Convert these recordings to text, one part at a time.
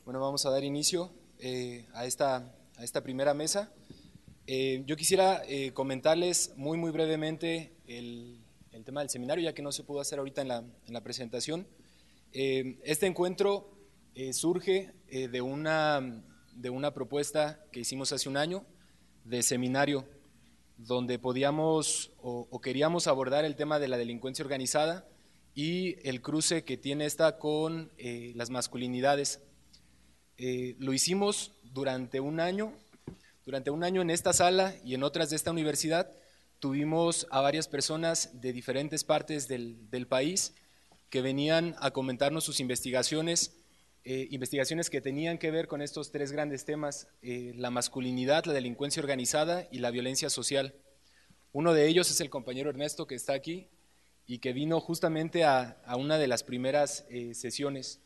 Bueno, vamos a dar inicio a esta primera mesa. Yo quisiera comentarles muy brevemente el tema del seminario, ya que no se pudo hacer ahorita en la presentación. Este encuentro surge de una propuesta que hicimos hace un año de seminario, donde podíamos o queríamos abordar el tema de la delincuencia organizada y el cruce que tiene esta con las masculinidades. Lo hicimos durante un año en esta sala y en otras de esta universidad. Tuvimos a varias personas de diferentes partes del país que venían a comentarnos sus investigaciones que tenían que ver con estos tres grandes temas: la masculinidad, la delincuencia organizada y la violencia social. Uno de ellos es el compañero Ernesto, que está aquí y que vino justamente a una de las primeras sesiones.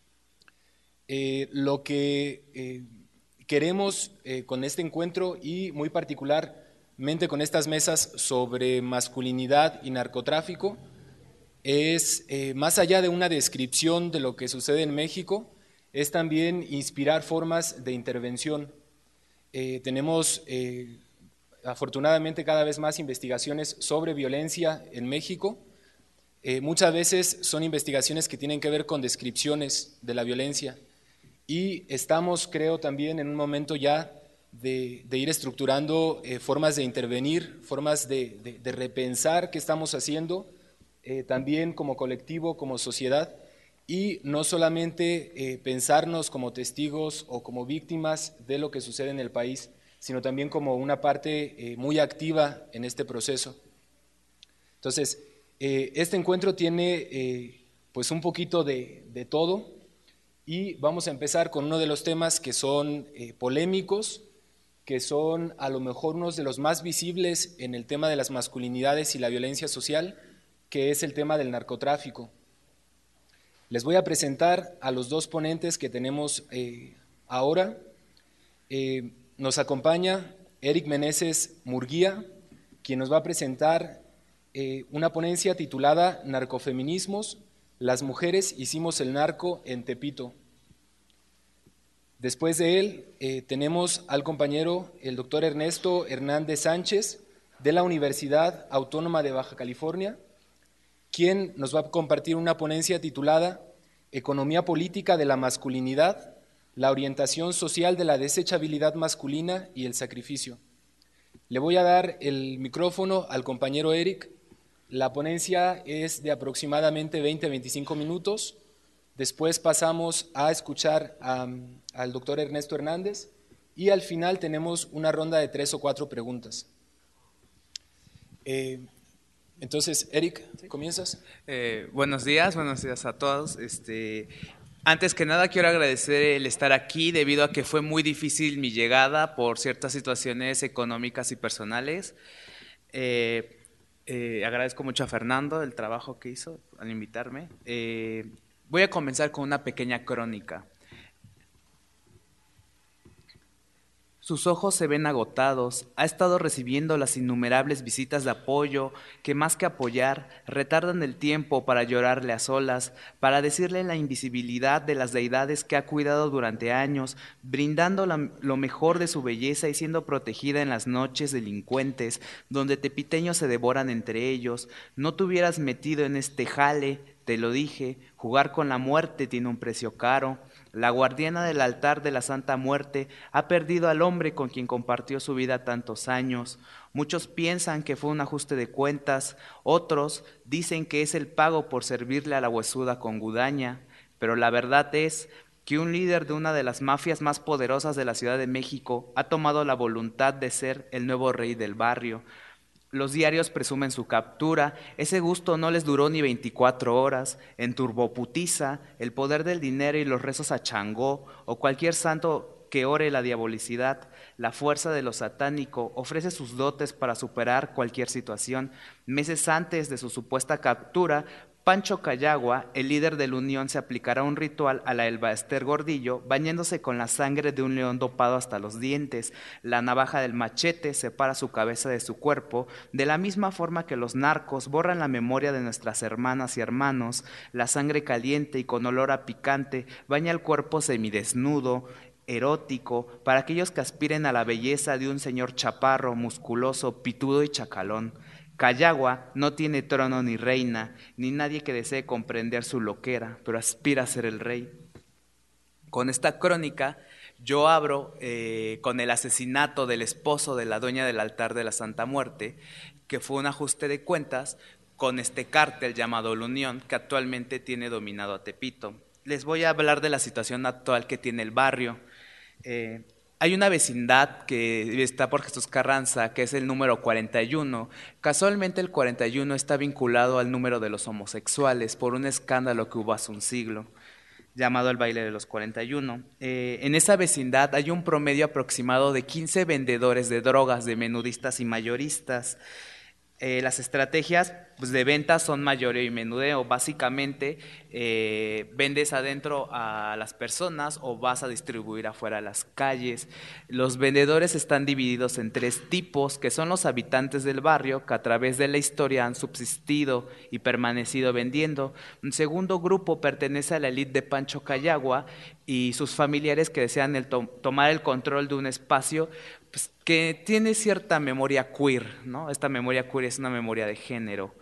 Lo que queremos con este encuentro y muy particularmente con estas mesas sobre masculinidad y narcotráfico es, más allá de una descripción de lo que sucede en México, es también inspirar formas de intervención. Tenemos afortunadamente cada vez más investigaciones sobre violencia en México. Muchas veces son investigaciones que tienen que ver con descripciones de la violencia. Y estamos, creo, también en un momento ya de ir estructurando formas de intervenir, formas de repensar qué estamos haciendo, también como colectivo, como sociedad, y no solamente pensarnos como testigos o como víctimas de lo que sucede en el país, sino también como una parte muy activa en este proceso. Entonces, este encuentro tiene pues un poquito de todo. Y vamos a empezar con uno de los temas que son polémicos, que son a lo mejor unos de los más visibles en el tema de las masculinidades y la violencia social, que es el tema del narcotráfico. Les voy a presentar a los dos ponentes que tenemos ahora. Nos acompaña Eric Meneses Murguía, quien nos va a presentar una ponencia titulada Narcofeminismos. Las mujeres hicimos el narco en Tepito. Después de él tenemos al compañero el doctor Ernesto Hernández Sánchez de la Universidad Autónoma de Baja California, quien nos va a compartir una ponencia titulada Economía política de la masculinidad, la orientación social de la desechabilidad masculina y el sacrificio. Le voy a dar el micrófono al compañero Eric. La ponencia es de aproximadamente 20 a 25 minutos. Después pasamos a escuchar al doctor Ernesto Hernández y al final tenemos una ronda de 3 o 4 preguntas. Entonces, Eric, ¿comienzas? Buenos días a todos. Antes que nada quiero agradecer el estar aquí debido a que fue muy difícil mi llegada por ciertas situaciones económicas y personales. Agradezco mucho a Fernando el trabajo que hizo al invitarme. Voy a comenzar con una pequeña crónica. Sus ojos se ven agotados, ha estado recibiendo las innumerables visitas de apoyo que más que apoyar, retardan el tiempo para llorarle a solas, para decirle la invisibilidad de las deidades que ha cuidado durante años, brindando lo mejor de su belleza y siendo protegida en las noches delincuentes, donde tepiteños se devoran entre ellos. No te hubieras metido en este jale, te lo dije, jugar con la muerte tiene un precio caro. La guardiana del altar de la Santa Muerte ha perdido al hombre con quien compartió su vida tantos años. Muchos piensan que fue un ajuste de cuentas, otros dicen que es el pago por servirle a la huesuda con gudaña, pero la verdad es que un líder de una de las mafias más poderosas de la Ciudad de México ha tomado la voluntad de ser el nuevo rey del barrio. Los diarios presumen su captura, ese gusto no les duró ni 24 horas, en turboputiza, el poder del dinero y los rezos a Changó o cualquier santo que ore la diabolicidad, la fuerza de lo satánico ofrece sus dotes para superar cualquier situación. Meses antes de su supuesta captura, Pancho Cayagua, el líder de la Unión, se aplicará un ritual a la Elba Ester Gordillo, bañándose con la sangre de un león dopado hasta los dientes. La navaja del machete separa su cabeza de su cuerpo, de la misma forma que los narcos borran la memoria de nuestras hermanas y hermanos. La sangre caliente y con olor a picante baña el cuerpo semidesnudo, erótico, para aquellos que aspiren a la belleza de un señor chaparro, musculoso, pitudo y chacalón. Cayagua no tiene trono ni reina, ni nadie que desee comprender su loquera, pero aspira a ser el rey. Con esta crónica yo abro con el asesinato del esposo de la dueña del altar de la Santa Muerte, que fue un ajuste de cuentas con este cártel llamado La Unión, que actualmente tiene dominado a Tepito. Les voy a hablar de la situación actual que tiene el barrio. Hay una vecindad que está por Jesús Carranza, que es el número 41. Casualmente el 41 está vinculado al número de los homosexuales por un escándalo que hubo hace un siglo, llamado el baile de los 41. En esa vecindad hay un promedio aproximado de 15 vendedores de drogas, de menudistas y mayoristas. Las estrategias pues, de venta son mayoreo y menudeo. Básicamente vendes adentro a las personas o vas a distribuir afuera a las calles. Los vendedores están divididos en 3 tipos, que son los habitantes del barrio, que a través de la historia han subsistido y permanecido vendiendo. Un segundo grupo pertenece a la élite de Pancho Cayagua y sus familiares que desean tomar el control de un espacio pues, que tiene cierta memoria queer, ¿no? Esta memoria queer es una memoria de género.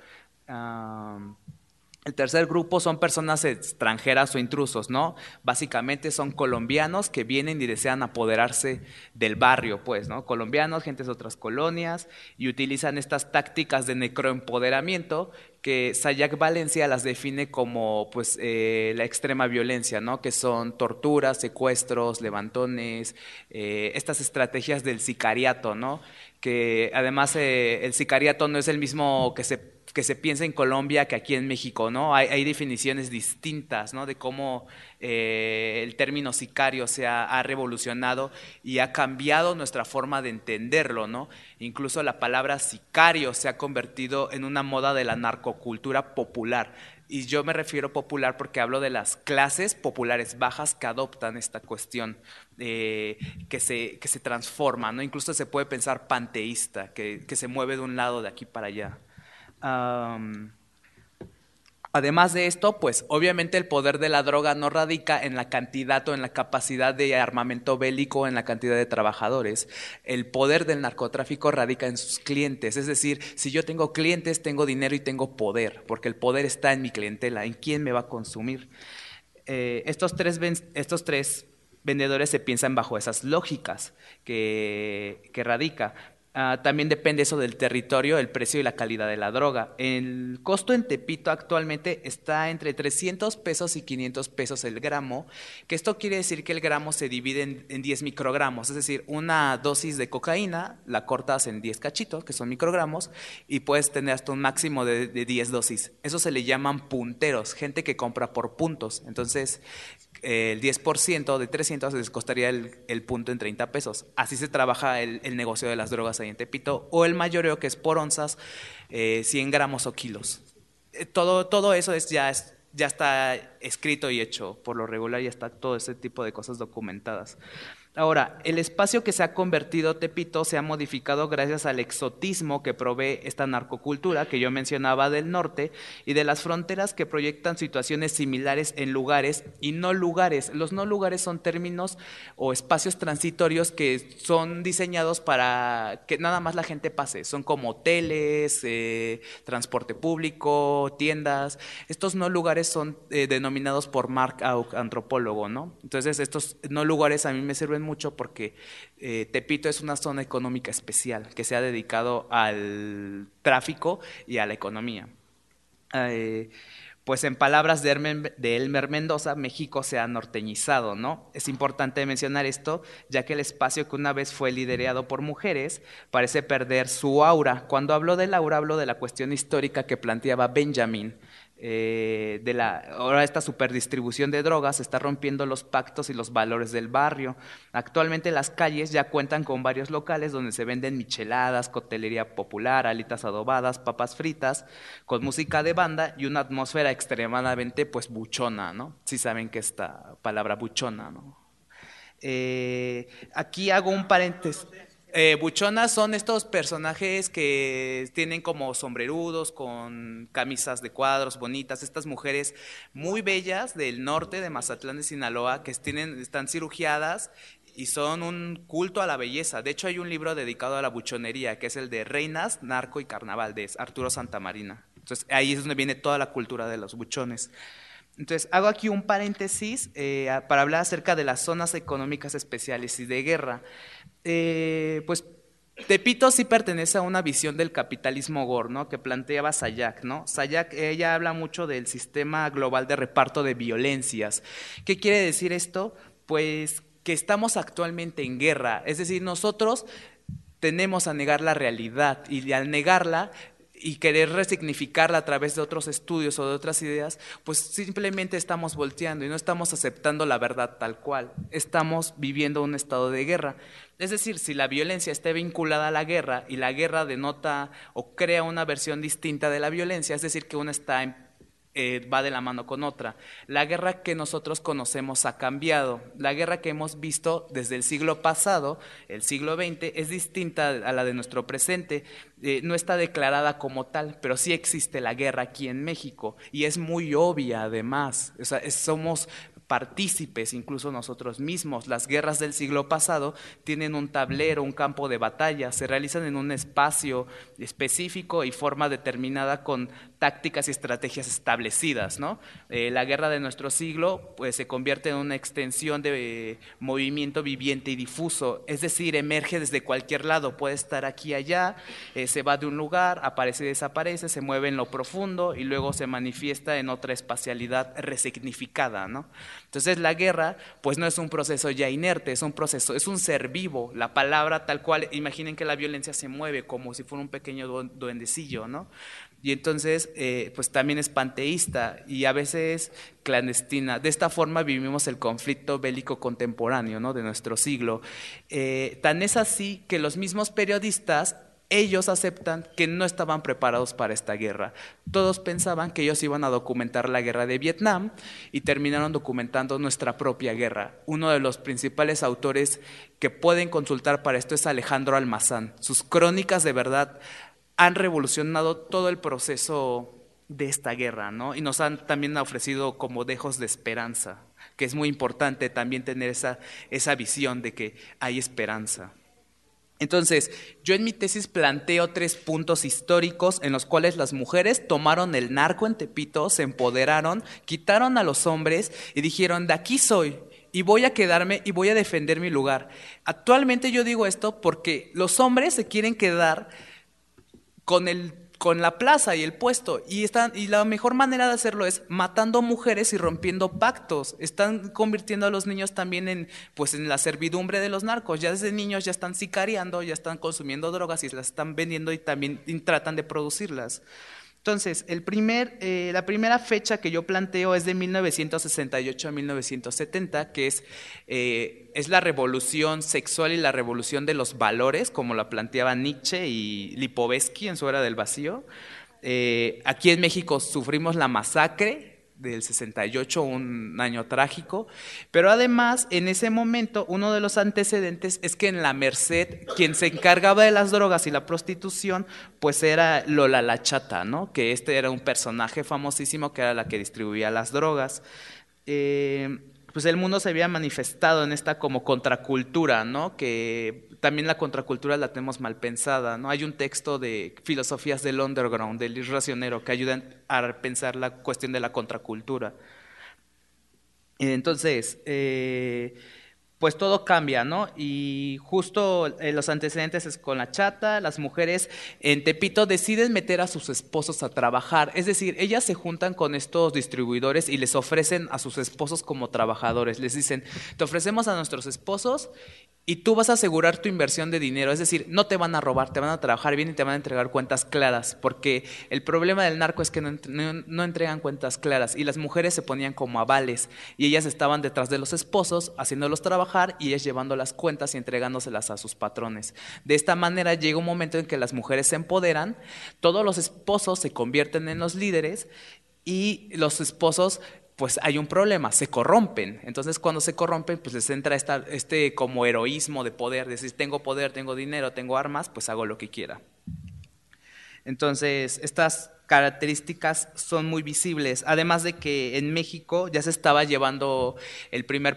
El tercer grupo son personas extranjeras o intrusos, ¿no? Básicamente son colombianos que vienen y desean apoderarse del barrio, pues, ¿no? Colombianos, gentes de otras colonias, y utilizan estas tácticas de necroempoderamiento que Sayac Valencia las define como pues, la extrema violencia, ¿no? Que son torturas, secuestros, levantones, estas estrategias del sicariato, ¿no? Que además el sicariato no es el mismo que se piensa en Colombia que aquí en México, ¿no? Hay definiciones distintas, ¿no? De cómo el término sicario ha revolucionado y ha cambiado nuestra forma de entenderlo, ¿no? Incluso la palabra sicario se ha convertido en una moda de la narcocultura popular. Y yo me refiero popular porque hablo de las clases populares bajas que adoptan esta cuestión, que se transforma, ¿no? Incluso se puede pensar panteísta, que se mueve de un lado de aquí para allá. Además de esto, pues obviamente el poder de la droga no radica en la cantidad o en la capacidad de armamento bélico, en la cantidad de trabajadores. El poder del narcotráfico radica en sus clientes, es decir, si yo tengo clientes, tengo dinero y tengo poder, porque el poder está en mi clientela, en quién me va a consumir. Estos tres vendedores se piensan bajo esas lógicas que radica. También depende eso del territorio, el precio y la calidad de la droga. El costo en Tepito actualmente está entre 300 pesos y 500 pesos el gramo, que esto quiere decir que el gramo se divide en 10 microgramos, es decir, una dosis de cocaína la cortas en 10 cachitos, que son microgramos, y puedes tener hasta un máximo de 10 dosis. Eso se le llaman punteros, gente que compra por puntos. Entonces, el 10% de 300 les costaría el punto en 30 pesos. Así se trabaja el negocio de las drogas ahí en Tepito, o el mayoreo, que es por onzas, 100 gramos o kilos. Todo eso ya está escrito y hecho. Por lo regular ya está todo ese tipo de cosas documentadas. Ahora, el espacio que se ha convertido Tepito se ha modificado gracias al exotismo que provee esta narcocultura que yo mencionaba del norte y de las fronteras que proyectan situaciones similares en lugares y no lugares. Los no lugares son términos o espacios transitorios que son diseñados para que nada más la gente pase. Son como hoteles, transporte público, tiendas. Estos no lugares son denominados por Mark Auk, antropólogo, ¿no? Entonces estos no lugares a mí me sirven mucho porque Tepito es una zona económica especial que se ha dedicado al tráfico y a la economía. Pues en palabras de Elmer Mendoza, México se ha norteñizado, ¿no? Es importante mencionar esto, ya que el espacio que una vez fue liderado por mujeres parece perder su aura. Cuando hablo del aura, hablo de la cuestión histórica que planteaba Benjamin. ahora esta superdistribución de drogas está rompiendo los pactos y los valores del barrio. Actualmente las calles ya cuentan con varios locales donde se venden micheladas, coctelería popular, alitas adobadas, papas fritas, con música de banda y una atmósfera extremadamente pues buchona, ¿no? Sí saben que esta palabra buchona, ¿no? Aquí hago un paréntesis. Buchonas son estos personajes que tienen como sombrerudos, con camisas de cuadros bonitas, estas mujeres muy bellas del norte de Mazatlán de Sinaloa que están cirugiadas y son un culto a la belleza. De hecho hay un libro dedicado a la buchonería que es el de Reinas, Narco y Carnaval de Arturo Santamarina. Entonces ahí es donde viene toda la cultura de los buchones. Entonces, hago aquí un paréntesis para hablar acerca de las zonas económicas especiales y de guerra. Pues Tepito sí pertenece a una visión del capitalismo gore, ¿no? Que planteaba Sayak, ¿no? Sayak, ella habla mucho del sistema global de reparto de violencias. ¿Qué quiere decir esto? Pues que estamos actualmente en guerra, es decir, nosotros tenemos a negar la realidad y al negarla y querer resignificarla a través de otros estudios o de otras ideas, pues simplemente estamos volteando y no estamos aceptando la verdad tal cual. Estamos viviendo un estado de guerra. Es decir, si la violencia está vinculada a la guerra y la guerra denota o crea una versión distinta de la violencia, es decir, que una está va de la mano con otra. La guerra que nosotros conocemos ha cambiado. La guerra que hemos visto desde el siglo pasado, el siglo XX, es distinta a la de nuestro presente. No está declarada como tal, pero sí existe la guerra aquí en México y es muy obvia además. O sea, somos partícipes, incluso nosotros mismos. Las guerras del siglo pasado tienen un tablero, un campo de batalla, se realizan en un espacio específico y forma determinada con tácticas y estrategias establecidas, ¿no? La guerra de nuestro siglo pues, se convierte en una extensión de movimiento viviente y difuso, es decir, emerge desde cualquier lado, puede estar aquí y allá, se va de un lugar, aparece y desaparece, se mueve en lo profundo y luego se manifiesta en otra espacialidad resignificada, ¿no? Entonces la guerra pues no es un proceso ya inerte, es un proceso, es un ser vivo, la palabra tal cual, imaginen que la violencia se mueve como si fuera un pequeño duendecillo, ¿no? Y entonces pues también es panteísta y a veces clandestina. De esta forma vivimos el conflicto bélico contemporáneo, ¿no? De nuestro siglo. Tan es así que los mismos periodistas ellos aceptan que no estaban preparados para esta guerra. Todos pensaban que ellos iban a documentar la guerra de Vietnam y terminaron documentando nuestra propia guerra. Uno de los principales autores que pueden consultar para esto es Alejandro Almazán. Sus crónicas de verdad han revolucionado todo el proceso de esta guerra, ¿no? Y nos han también ofrecido como dejos de esperanza, que es muy importante también tener esa visión de que hay esperanza. Entonces, yo en mi tesis planteo 3 puntos históricos en los cuales las mujeres tomaron el narco en Tepito, se empoderaron, quitaron a los hombres y dijeron, de aquí soy y voy a quedarme y voy a defender mi lugar. Actualmente yo digo esto porque los hombres se quieren quedar con la plaza y el puesto y la mejor manera de hacerlo es matando mujeres y rompiendo pactos. Están convirtiendo a los niños también en la servidumbre de los narcos. Ya desde niños ya están sicariando, ya están consumiendo drogas y las están vendiendo y también tratan de producirlas. Entonces, la primera fecha que yo planteo es de 1968 a 1970, que es la revolución sexual y la revolución de los valores, como la planteaban Nietzsche y Lipovetsky en su Era del Vacío. Aquí en México sufrimos la masacre del 68, un año trágico, pero además en ese momento uno de los antecedentes es que en la Merced quien se encargaba de las drogas y la prostitución pues era Lola la Chata, ¿no? Que era un personaje famosísimo que era la que distribuía las drogas. Pues el mundo se había manifestado en esta como contracultura, ¿no? Que también la contracultura la tenemos mal pensada, ¿no? Hay un texto de Filosofías del Underground, de Luis Racionero, que ayudan a pensar la cuestión de la contracultura. Entonces, pues todo cambia, ¿no? Y justo los antecedentes es con la Chata, las mujeres en Tepito deciden meter a sus esposos a trabajar, es decir, ellas se juntan con estos distribuidores y les ofrecen a sus esposos como trabajadores, les dicen, te ofrecemos a nuestros esposos y tú vas a asegurar tu inversión de dinero, es decir, no te van a robar, te van a trabajar bien y te van a entregar cuentas claras, porque el problema del narco es que no entregan cuentas claras y las mujeres se ponían como avales y ellas estaban detrás de los esposos haciéndolos trabajar y ellas llevando las cuentas y entregándoselas a sus patrones. De esta manera llega un momento en que las mujeres se empoderan, todos los esposos se convierten en los líderes y los esposos, pues hay un problema, se corrompen. Entonces cuando se corrompen, pues les entra este como heroísmo de poder, decir, tengo poder, tengo dinero, tengo armas, pues hago lo que quiera. Entonces estas características son muy visibles, además de que en México ya se estaba llevando el primer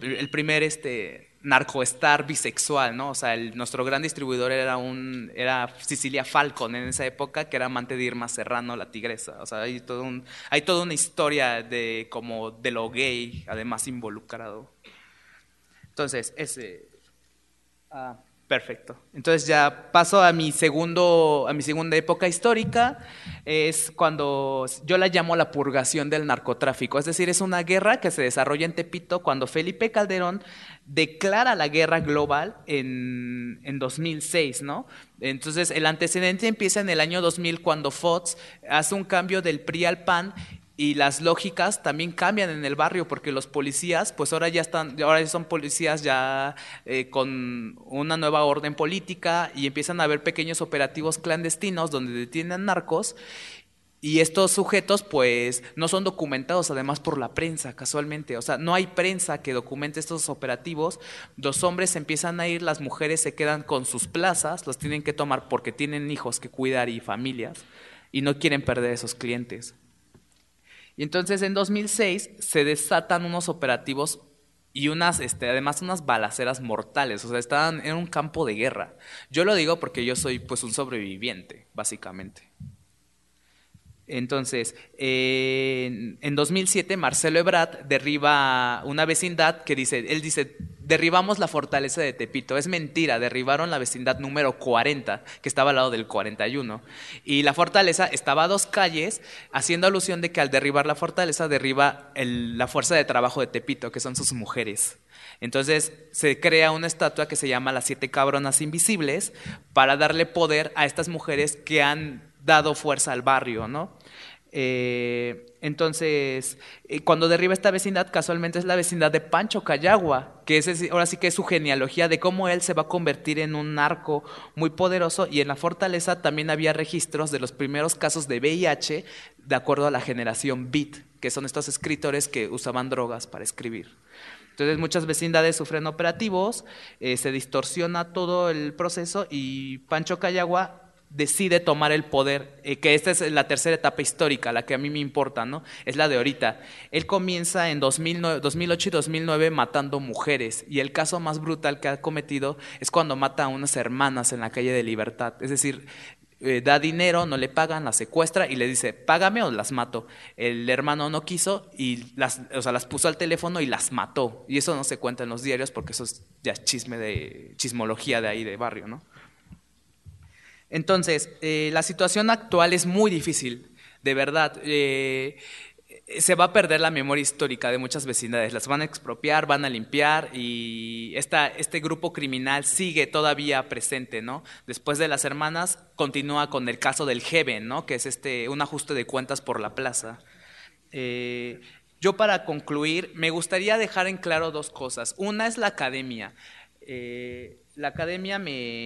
narcoestar bisexual, ¿no? O sea, nuestro gran distribuidor era Cecilia Falcon en esa época, que era amante de Irma Serrano, la tigresa. O sea, hay toda una historia de lo gay, además involucrado. Entonces, perfecto. Entonces ya paso a mi segunda época histórica, es cuando yo la llamo la purgación del narcotráfico, es decir, es una guerra que se desarrolla en Tepito cuando Felipe Calderón declara la guerra global en 2006, ¿no? Entonces el antecedente empieza en el año 2000 cuando Fox hace un cambio del PRI al PAN. Y las lógicas también cambian en el barrio porque los policías, pues ahora son policías ya con una nueva orden política y empiezan a haber pequeños operativos clandestinos donde detienen narcos y estos sujetos pues no son documentados además por la prensa casualmente, o sea, no hay prensa que documente estos operativos, los hombres empiezan a ir, las mujeres se quedan con sus plazas, los tienen que tomar porque tienen hijos que cuidar y familias y no quieren perder esos clientes. Y entonces en 2006 se desatan unos operativos y además unas balaceras mortales, o sea, estaban en un campo de guerra. Yo lo digo porque yo soy pues un sobreviviente, básicamente. Entonces, en 2007 Marcelo Ebrard derriba una vecindad él dice, derribamos la fortaleza de Tepito. Es mentira, derribaron la vecindad número 40, que estaba al lado del 41. Y la fortaleza estaba a 2 calles, haciendo alusión de que al derribar la fortaleza derriba la fuerza de trabajo de Tepito, que son sus mujeres. Entonces se crea una estatua que se llama las 7 cabronas invisibles para darle poder a estas mujeres que han dado fuerza al barrio, ¿no? Entonces, cuando derriba esta vecindad, casualmente es la vecindad de Pancho Cayagua, que ahora sí que es su genealogía de cómo él se va a convertir en un narco muy poderoso, y en la fortaleza también había registros de los primeros casos de VIH, de acuerdo a la generación Beat, que son estos escritores que usaban drogas para escribir. Entonces muchas vecindades sufren operativos, se distorsiona todo el proceso y Pancho Cayagua decide tomar el poder, que esta es la tercera etapa histórica, la que a mí me importa, ¿no? Es la de ahorita. Él comienza en 2008 y 2009 matando mujeres, y el caso más brutal que ha cometido es cuando mata a unas hermanas en la calle de Libertad. Es decir, da dinero, no le pagan, las secuestra y le dice, págame o las mato. El hermano no quiso y las puso al teléfono y las mató. Y eso no se cuenta en los diarios porque eso es ya chismología de ahí de barrio, ¿no? Entonces, la situación actual es muy difícil, de verdad. Se va a perder la memoria histórica de muchas vecindades, las van a expropiar, van a limpiar y este grupo criminal sigue todavía presente, ¿no? Después de las hermanas continúa con el caso del Heaven, ¿no? Que es un ajuste de cuentas por la plaza. Yo para concluir me gustaría dejar en claro 2 cosas. Una es la academia. La academia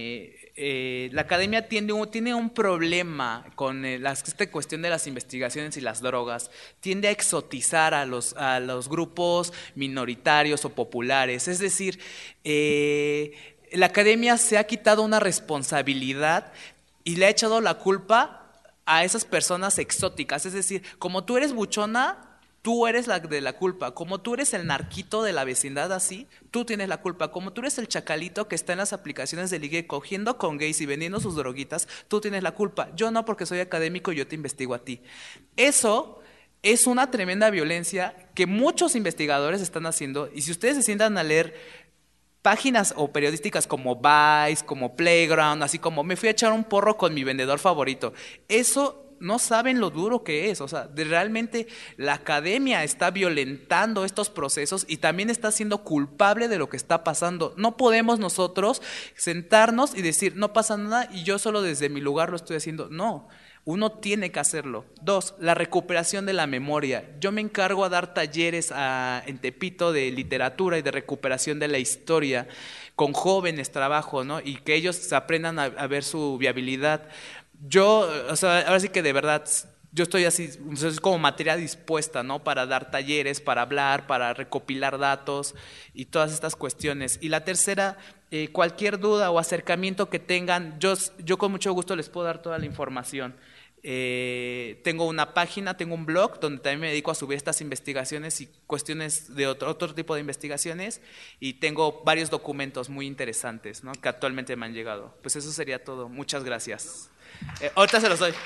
tiene un problema con esta cuestión de las investigaciones y las drogas. Tiende a exotizar a los grupos minoritarios o populares. Es decir, la academia se ha quitado una responsabilidad y le ha echado la culpa a esas personas exóticas. Es decir, como tú eres buchona, tú eres la de la culpa. Como tú eres el narquito de la vecindad así, tú tienes la culpa. Como tú eres el chacalito que está en las aplicaciones de ligue cogiendo con gays y vendiendo sus droguitas, tú tienes la culpa. Yo no, porque soy académico y yo te investigo a ti. Eso es una tremenda violencia que muchos investigadores están haciendo, y si ustedes se sientan a leer páginas o periodísticas como Vice, como Playground, así como me fui a echar un porro con mi vendedor favorito, eso no saben lo duro que es, o sea, realmente la academia está violentando estos procesos y también está siendo culpable de lo que está pasando. No podemos nosotros sentarnos y decir, no pasa nada y yo solo desde mi lugar lo estoy haciendo. No, uno tiene que hacerlo. 2, la recuperación de la memoria. Yo me encargo a dar talleres en Tepito de literatura y de recuperación de la historia. Con jóvenes trabajo, ¿no? Y que ellos aprendan a ver su viabilidad. Yo, o sea, ahora sí que de verdad, yo estoy así, es como materia dispuesta, ¿no? Para dar talleres, para hablar, para recopilar datos y todas estas cuestiones. Y la tercera, cualquier duda o acercamiento que tengan, yo con mucho gusto les puedo dar toda la información. Tengo una página, tengo un blog donde también me dedico a subir estas investigaciones y cuestiones de otro tipo de investigaciones, y tengo varios documentos muy interesantes, ¿no? Que actualmente me han llegado. Pues eso sería todo. Muchas gracias. Ahorita se los doy.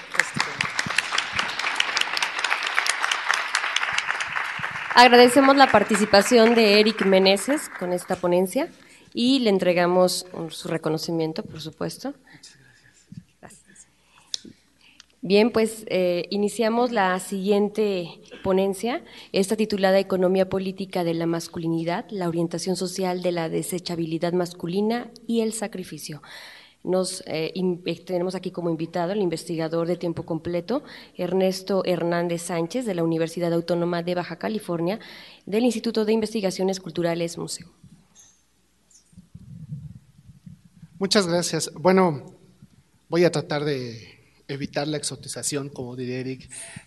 Agradecemos la participación de Eric Meneses con esta ponencia y le entregamos su reconocimiento, por supuesto. Gracias. Bien, pues iniciamos la siguiente ponencia, esta titulada Economía política de la masculinidad, la orientación social de la desechabilidad masculina y el sacrificio. Tenemos aquí como invitado al investigador de tiempo completo, Ernesto Hernández Sánchez, de la Universidad Autónoma de Baja California, del Instituto de Investigaciones Culturales Museo. Muchas gracias. Bueno, voy a tratar de evitar la exotización, como diría Eric,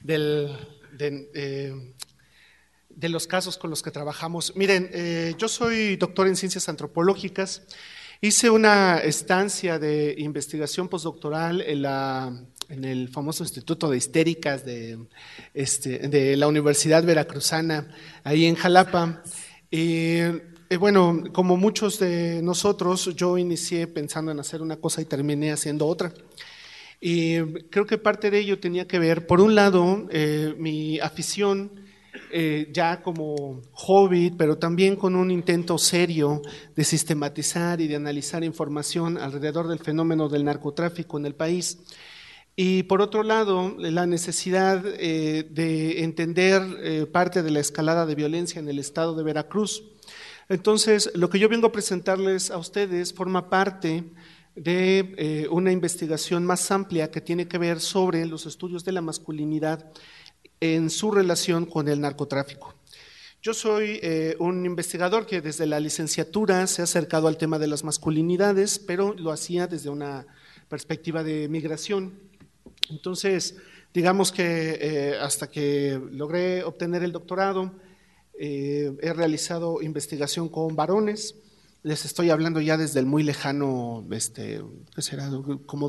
de los casos con los que trabajamos. Miren, yo soy doctor en ciencias antropológicas. Hice una estancia de investigación postdoctoral en el famoso Instituto de Histéricas de la Universidad Veracruzana, ahí en Jalapa. Bueno, como muchos de nosotros, yo inicié pensando en hacer una cosa y terminé haciendo otra. Y creo que parte de ello tenía que ver, por un lado, mi afición ya como hobby, pero también con un intento serio de sistematizar y de analizar información alrededor del fenómeno del narcotráfico en el país. Y por otro lado, la necesidad de entender parte de la escalada de violencia en el estado de Veracruz. Entonces, lo que yo vengo a presentarles a ustedes forma parte de una investigación más amplia que tiene que ver sobre los estudios de la masculinidad en su relación con el narcotráfico. Yo soy un investigador que desde la licenciatura se ha acercado al tema de las masculinidades, pero lo hacía desde una perspectiva de migración. Entonces, digamos que hasta que logré obtener el doctorado, he realizado investigación con varones. Les estoy hablando ya desde el muy lejano, ¿qué será? Como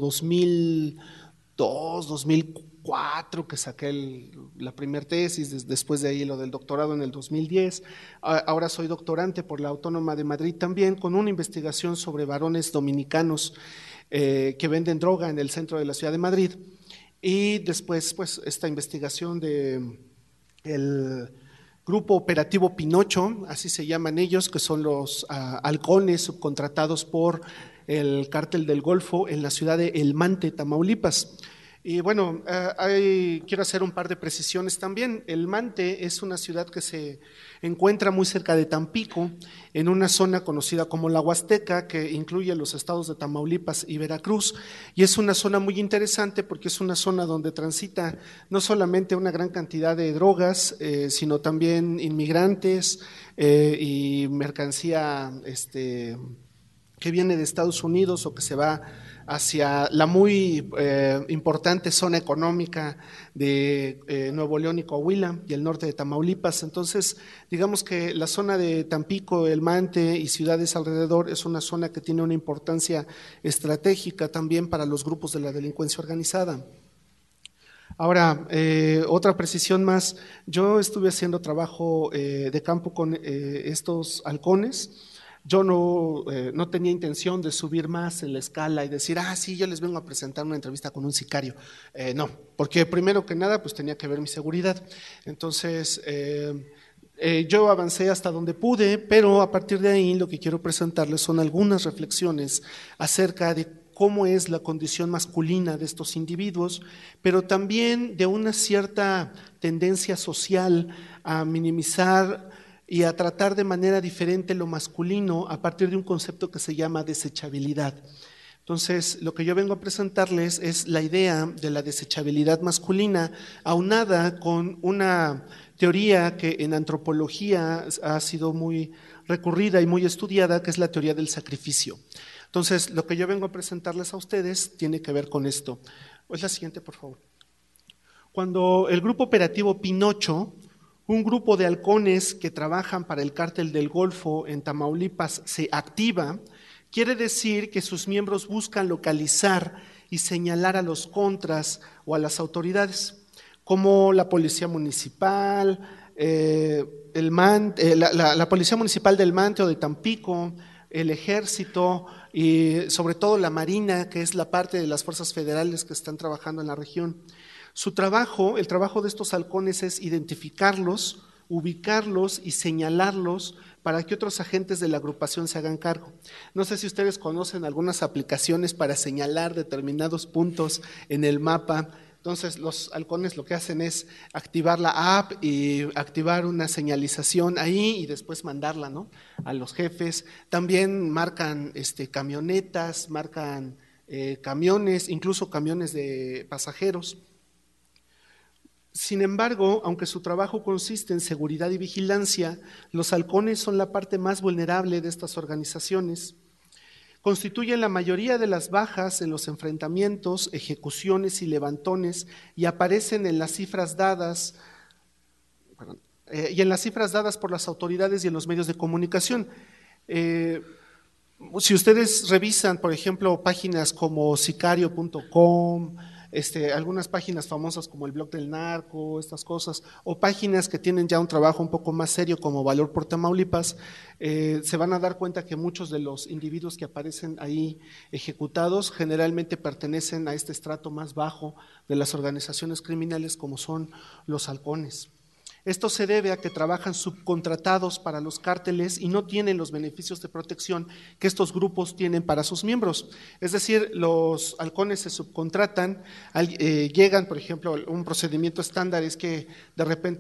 2002, 2004, que saqué la primera tesis, después de ahí lo del doctorado en el 2010. Ahora soy doctorante por la Autónoma de Madrid también, con una investigación sobre varones dominicanos que venden droga en el centro de la ciudad de Madrid. Y después, pues, esta investigación de el Grupo Operativo Pinocho, así se llaman ellos, que son los halcones subcontratados por el Cártel del Golfo en la ciudad de El Mante, Tamaulipas. Y bueno, quiero hacer un par de precisiones también. El Mante es una ciudad que se encuentra muy cerca de Tampico, en una zona conocida como la Huasteca, que incluye los estados de Tamaulipas y Veracruz, y es una zona muy interesante porque es una zona donde transita no solamente una gran cantidad de drogas, sino también inmigrantes y mercancía que viene de Estados Unidos o que se va hacia la muy importante zona económica de Nuevo León y Coahuila y el norte de Tamaulipas. Entonces, digamos que la zona de Tampico, El Mante y ciudades alrededor es una zona que tiene una importancia estratégica también para los grupos de la delincuencia organizada. Ahora, otra precisión más, yo estuve haciendo trabajo de campo con estos halcones. Yo no tenía intención de subir más en la escala y decir, sí, yo les vengo a presentar una entrevista con un sicario. No, porque primero que nada, pues tenía que ver mi seguridad. Entonces, yo avancé hasta donde pude, pero a partir de ahí lo que quiero presentarles son algunas reflexiones acerca de cómo es la condición masculina de estos individuos, pero también de una cierta tendencia social a minimizar y a tratar de manera diferente lo masculino a partir de un concepto que se llama desechabilidad. Entonces, lo que yo vengo a presentarles es la idea de la desechabilidad masculina aunada con una teoría que en antropología ha sido muy recurrida y muy estudiada, que es la teoría del sacrificio. Entonces, lo que yo vengo a presentarles a ustedes tiene que ver con esto. Es la siguiente, por favor. Cuando el grupo operativo Pinocho, un grupo de halcones que trabajan para el Cártel del Golfo en Tamaulipas, se activa, quiere decir que sus miembros buscan localizar y señalar a los contras o a las autoridades, como la Policía Municipal, la Policía Municipal del Mante o de Tampico, el Ejército y sobre todo la Marina, que es la parte de las fuerzas federales que están trabajando en la región. Su trabajo, el trabajo de estos halcones es identificarlos, ubicarlos y señalarlos para que otros agentes de la agrupación se hagan cargo. No sé si ustedes conocen algunas aplicaciones para señalar determinados puntos en el mapa. Entonces los halcones lo que hacen es activar la app y activar una señalización ahí y después mandarla, ¿no?, a los jefes. También marcan camionetas, marcan camiones, incluso camiones de pasajeros. Sin embargo, aunque su trabajo consiste en seguridad y vigilancia, los halcones son la parte más vulnerable de estas organizaciones. Constituyen la mayoría de las bajas en los enfrentamientos, ejecuciones y levantones y aparecen en las cifras dadas por las autoridades y en los medios de comunicación. Si ustedes revisan, por ejemplo, páginas como sicario.com, algunas páginas famosas como el Blog del Narco, estas cosas, o páginas que tienen ya un trabajo un poco más serio como Valor por Tamaulipas, se van a dar cuenta que muchos de los individuos que aparecen ahí ejecutados generalmente pertenecen a este estrato más bajo de las organizaciones criminales como son los halcones. Esto se debe a que trabajan subcontratados para los cárteles y no tienen los beneficios de protección que estos grupos tienen para sus miembros. Es decir, los halcones se subcontratan, llegan, por ejemplo, un procedimiento estándar es que de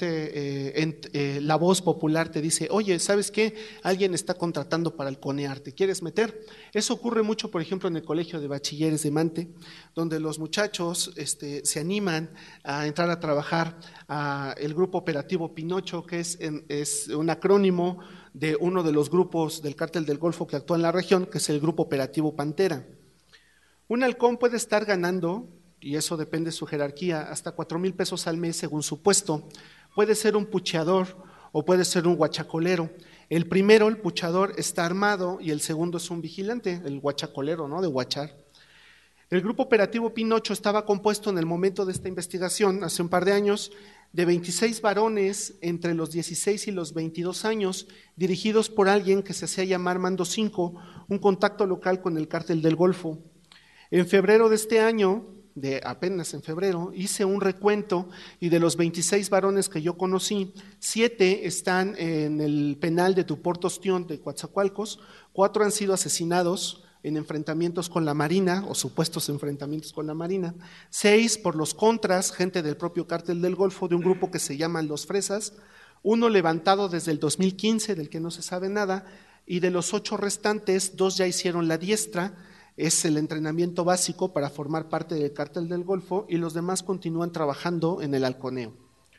repente la voz popular te dice, oye, ¿sabes qué? Alguien está contratando para halconear, ¿te quieres meter? Eso ocurre mucho, por ejemplo, en el Colegio de Bachilleres de Mante, donde los muchachos se animan a entrar a trabajar a el grupo operativo Pinocho, que es un acrónimo de uno de los grupos del Cártel del Golfo que actúa en la región, que es el Grupo Operativo Pantera. Un halcón puede estar ganando, y eso depende de su jerarquía, hasta 4,000 pesos al mes según su puesto. Puede ser un pucheador o puede ser un guachacolero. El primero, el puchador, está armado y el segundo es un vigilante, el guachacolero, ¿no?, de guachar. El Grupo Operativo Pinocho estaba compuesto en el momento de esta investigación, hace un par de años, de 26 varones entre los 16 y los 22 años, dirigidos por alguien que se hacía llamar Mando 5, un contacto local con el Cártel del Golfo. En febrero de este año, apenas en febrero, hice un recuento y de los 26 varones que yo conocí, 7 están en el penal de Tuportostión de Coatzacoalcos, 4 han sido asesinados en enfrentamientos con la Marina o supuestos enfrentamientos con la Marina, 6 por los contras, gente del propio Cártel del Golfo de un grupo que se llaman Los Fresas, 1 levantado desde el 2015 del que no se sabe nada y de los 8 restantes 2 ya hicieron la diestra, es el entrenamiento básico para formar parte del Cártel del Golfo y los demás continúan trabajando en el halconeo.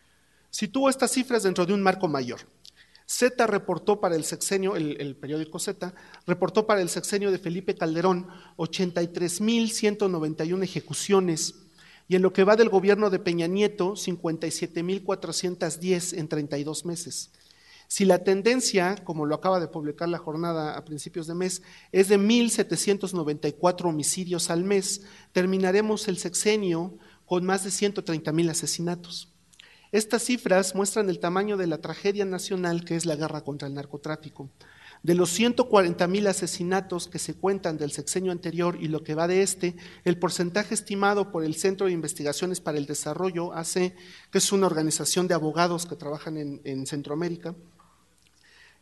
Sitúo estas cifras dentro de un marco mayor. Z reportó para el sexenio, el periódico Z, reportó para el sexenio de Felipe Calderón 83,191 ejecuciones y en lo que va del gobierno de Peña Nieto 57,410 en 32 meses. Si la tendencia, como lo acaba de publicar La Jornada a principios de mes, es de 1,794 homicidios al mes, terminaremos el sexenio con más de 130,000 asesinatos. Estas cifras muestran el tamaño de la tragedia nacional que es la guerra contra el narcotráfico. De los 140,000 asesinatos que se cuentan del sexenio anterior y lo que va de el porcentaje estimado por el Centro de Investigaciones para el Desarrollo, AC, que es una organización de abogados que trabajan en Centroamérica,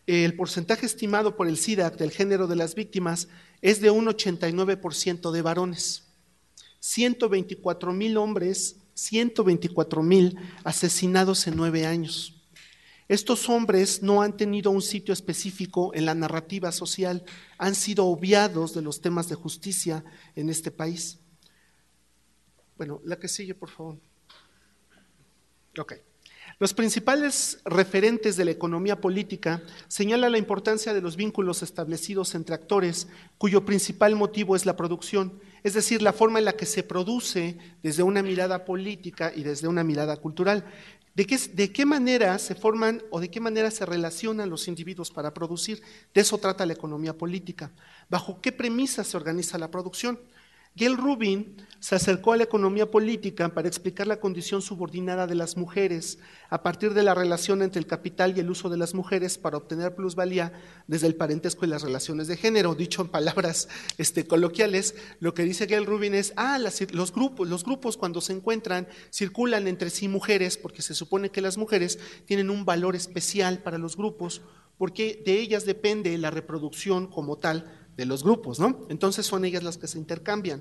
el porcentaje estimado por el CIDAC del género de las víctimas es de un 89% de varones. 124,000 hombres, 124,000 asesinados en 9 años. Estos hombres no han tenido un sitio específico en la narrativa social, han sido obviados de los temas de justicia en este país. Bueno, la que sigue, por favor. Ok. Los principales referentes de la economía política señalan la importancia de los vínculos establecidos entre actores cuyo principal motivo es la producción, es decir, la forma en la que se produce desde una mirada política y desde una mirada cultural. ¿De qué manera se forman o de qué manera se relacionan los individuos para producir? De eso trata la economía política. ¿Bajo qué premisas se organiza la producción? Gayle Rubin se acercó a la economía política para explicar la condición subordinada de las mujeres a partir de la relación entre el capital y el uso de las mujeres para obtener plusvalía desde el parentesco y las relaciones de género. Dicho en palabras coloquiales, lo que dice Gayle Rubin es, los grupos cuando se encuentran circulan entre sí mujeres, porque se supone que las mujeres tienen un valor especial para los grupos, porque de ellas depende la reproducción como tal de los grupos, ¿no? Entonces son ellas las que se intercambian.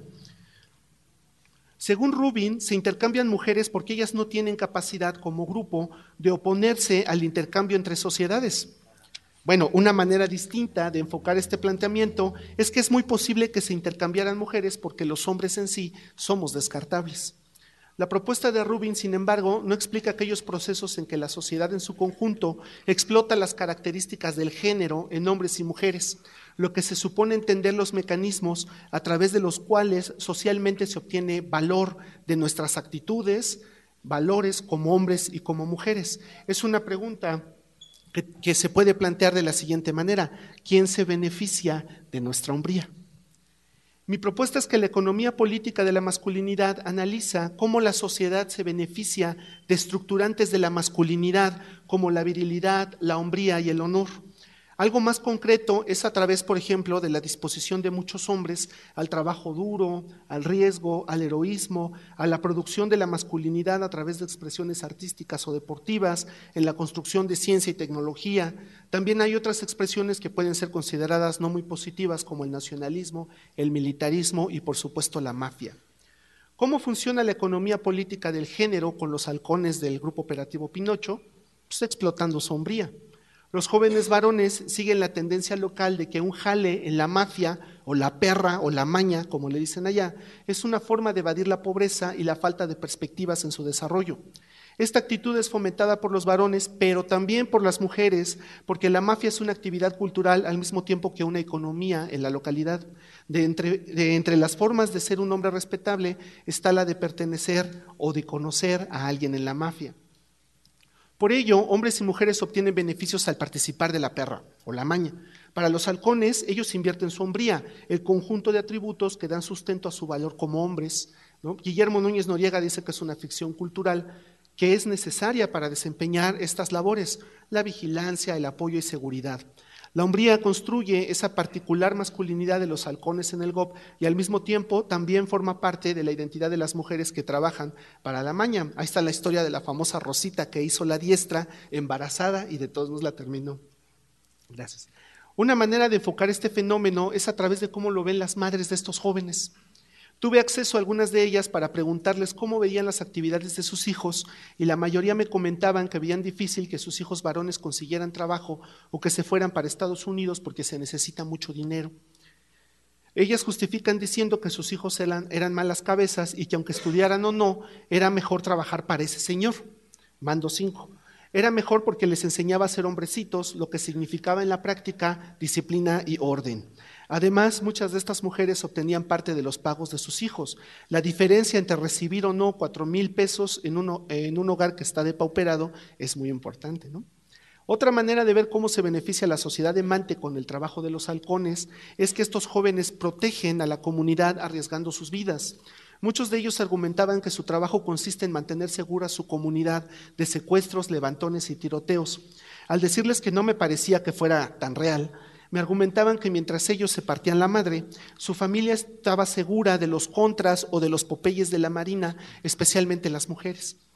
Según Rubin, se intercambian mujeres porque ellas no tienen capacidad como grupo de oponerse al intercambio entre sociedades. Bueno, una manera distinta de enfocar este planteamiento es que es muy posible que se intercambiaran mujeres porque los hombres en sí somos descartables. La propuesta de Rubin, sin embargo, no explica aquellos procesos en que la sociedad en su conjunto explota las características del género en hombres y mujeres, lo que se supone entender los mecanismos a través de los cuales socialmente se obtiene valor de nuestras actitudes, valores como hombres y como mujeres. Es una pregunta que se puede plantear de la siguiente manera: ¿quién se beneficia de nuestra hombría? Mi propuesta es que la economía política de la masculinidad analiza cómo la sociedad se beneficia de estructurantes de la masculinidad como la virilidad, la hombría y el honor. Algo más concreto es a través, por ejemplo, de la disposición de muchos hombres al trabajo duro, al riesgo, al heroísmo, a la producción de la masculinidad a través de expresiones artísticas o deportivas, en la construcción de ciencia y tecnología. También hay otras expresiones que pueden ser consideradas no muy positivas, como el nacionalismo, el militarismo y, por supuesto, la mafia. ¿Cómo funciona la economía política del género con los halcones del Grupo Operativo Pinocho? Pues explotando su hombría. Los jóvenes varones siguen la tendencia local de que un jale en la mafia o la perra o la maña, como le dicen allá, es una forma de evadir la pobreza y la falta de perspectivas en su desarrollo. Esta actitud es fomentada por los varones, pero también por las mujeres, porque la mafia es una actividad cultural al mismo tiempo que una economía en la localidad. Entre las formas de ser un hombre respetable está la de pertenecer o de conocer a alguien en la mafia. Por ello, hombres y mujeres obtienen beneficios al participar de la perra o la maña. Para los halcones, ellos invierten su hombría, el conjunto de atributos que dan sustento a su valor como hombres, ¿no? Guillermo Núñez Noriega dice que es una ficción cultural que es necesaria para desempeñar estas labores: la vigilancia, el apoyo y seguridad. La hombría construye esa particular masculinidad de los halcones en el GOP y al mismo tiempo también forma parte de la identidad de las mujeres que trabajan para la maña. Ahí está la historia de la famosa Rosita que hizo la diestra embarazada y de todos modos la terminó. Gracias. Una manera de enfocar este fenómeno es a través de cómo lo ven las madres de estos jóvenes. Tuve acceso a algunas de ellas para preguntarles cómo veían las actividades de sus hijos y la mayoría me comentaban que veían difícil que sus hijos varones consiguieran trabajo o que se fueran para Estados Unidos porque se necesita mucho dinero. Ellas justifican diciendo que sus hijos eran malas cabezas y que aunque estudiaran o no, era mejor trabajar para ese señor, Mando 5. Era mejor porque les enseñaba a ser hombrecitos, lo que significaba en la práctica disciplina y orden. Además, muchas de estas mujeres obtenían parte de los pagos de sus hijos. La diferencia entre recibir o no 4,000 pesos en un hogar que está depauperado es muy importante, ¿no? Otra manera de ver cómo se beneficia la sociedad de Mante con el trabajo de los halcones es que estos jóvenes protegen a la comunidad arriesgando sus vidas. Muchos de ellos argumentaban que su trabajo consiste en mantener segura su comunidad de secuestros, levantones y tiroteos. Al decirles que no me parecía que fuera tan real, me argumentaban que mientras ellos se partían la madre, su familia estaba segura de los contras o de los Popeyes de la Marina, especialmente las mujeres.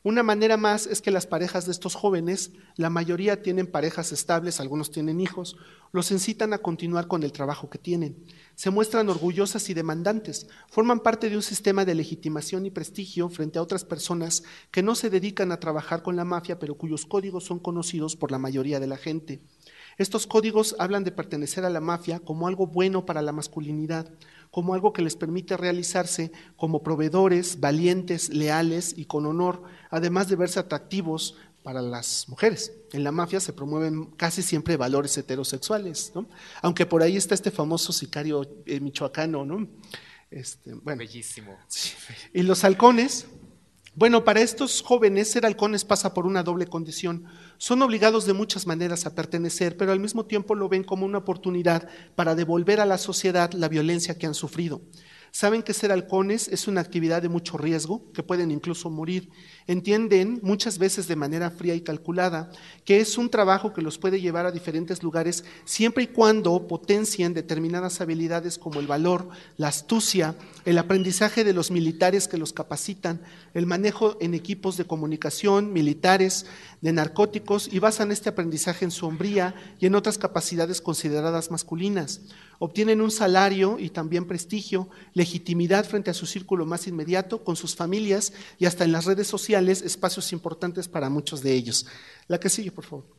Una manera más es que las parejas de estos jóvenes, la mayoría tienen parejas estables, algunos tienen hijos, los incitan a continuar con el trabajo que tienen. Se muestran orgullosas y demandantes, forman parte de un sistema de legitimación y prestigio frente a otras personas que no se dedican a trabajar con la mafia, pero cuyos códigos son conocidos por la mayoría de la gente. Estos códigos hablan de pertenecer a la mafia como algo bueno para la masculinidad, como algo que les permite realizarse como proveedores, valientes, leales y con honor, además de verse atractivos para las mujeres. En la mafia se promueven casi siempre valores heterosexuales, ¿no? Aunque por ahí está este famoso sicario michoacano, ¿no? Bueno. Bellísimo. Sí. Y los halcones. Bueno, para estos jóvenes ser halcones pasa por una doble condición. Son obligados de muchas maneras a pertenecer, pero al mismo tiempo lo ven como una oportunidad para devolver a la sociedad la violencia que han sufrido. Saben que ser halcones es una actividad de mucho riesgo, que pueden incluso morir. Entienden, muchas veces de manera fría y calculada, que es un trabajo que los puede llevar a diferentes lugares siempre y cuando potencien determinadas habilidades como el valor, la astucia, el aprendizaje de los militares que los capacitan, el manejo en equipos de comunicación, militares, de narcóticos, y basan este aprendizaje en su hombría y en otras capacidades consideradas masculinas. Obtienen un salario y también prestigio, legitimidad frente a su círculo más inmediato, con sus familias y hasta en las redes sociales, espacios importantes para muchos de ellos. La que sigue, por favor.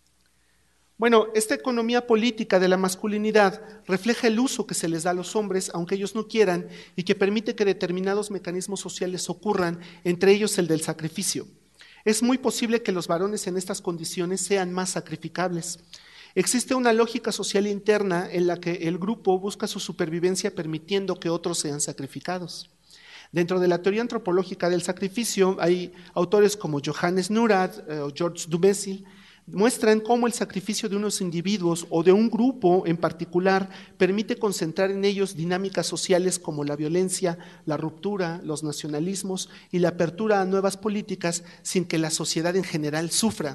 Bueno, esta economía política de la masculinidad refleja el uso que se les da a los hombres, aunque ellos no quieran, y que permite que determinados mecanismos sociales ocurran, entre ellos el del sacrificio. Es muy posible que los varones en estas condiciones sean más sacrificables. Existe una lógica social interna en la que el grupo busca su supervivencia permitiendo que otros sean sacrificados. Dentro de la teoría antropológica del sacrificio hay autores como Johannes Neurath o Georges Dumézil, muestran cómo el sacrificio de unos individuos o de un grupo en particular permite concentrar en ellos dinámicas sociales como la violencia, la ruptura, los nacionalismos y la apertura a nuevas políticas sin que la sociedad en general sufra.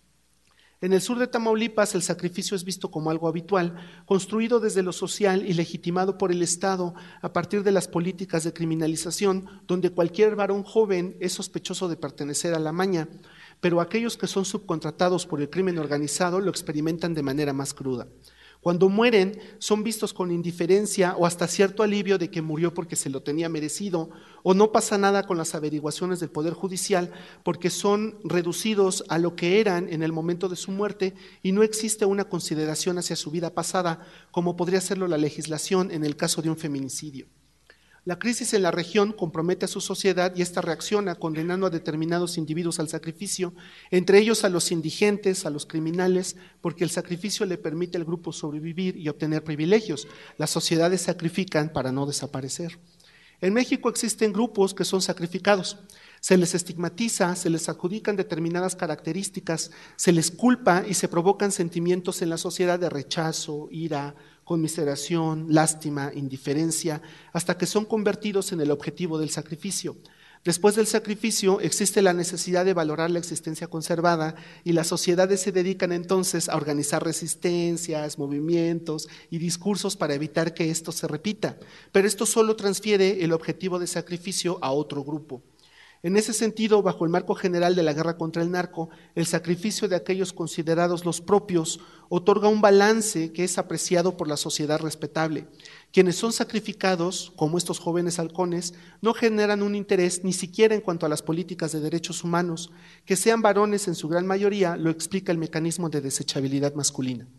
En el sur de Tamaulipas el sacrificio es visto como algo habitual, construido desde lo social y legitimado por el Estado a partir de las políticas de criminalización, donde cualquier varón joven es sospechoso de pertenecer a la maña, pero aquellos que son subcontratados por el crimen organizado lo experimentan de manera más cruda. Cuando mueren, son vistos con indiferencia o hasta cierto alivio de que murió porque se lo tenía merecido, o no pasa nada con las averiguaciones del Poder Judicial porque son reducidos a lo que eran en el momento de su muerte y no existe una consideración hacia su vida pasada, como podría serlo la legislación en el caso de un feminicidio. La crisis en la región compromete a su sociedad y esta reacciona condenando a determinados individuos al sacrificio, entre ellos a los indigentes, a los criminales, porque el sacrificio le permite al grupo sobrevivir y obtener privilegios. Las sociedades sacrifican para no desaparecer. En México existen grupos que son sacrificados. Se les estigmatiza, se les adjudican determinadas características, se les culpa y se provocan sentimientos en la sociedad de rechazo, ira, conmiseración, lástima, indiferencia, hasta que son convertidos en el objetivo del sacrificio. Después del sacrificio existe la necesidad de valorar la existencia conservada y las sociedades se dedican entonces a organizar resistencias, movimientos y discursos para evitar que esto se repita, pero esto solo transfiere el objetivo de sacrificio a otro grupo. En ese sentido, bajo el marco general de la guerra contra el narco, el sacrificio de aquellos considerados los propios otorga un balance que es apreciado por la sociedad respetable. Quienes son sacrificados, como estos jóvenes halcones, no generan un interés ni siquiera en cuanto a las políticas de derechos humanos. Que sean varones en su gran mayoría lo explica el mecanismo de desechabilidad masculina.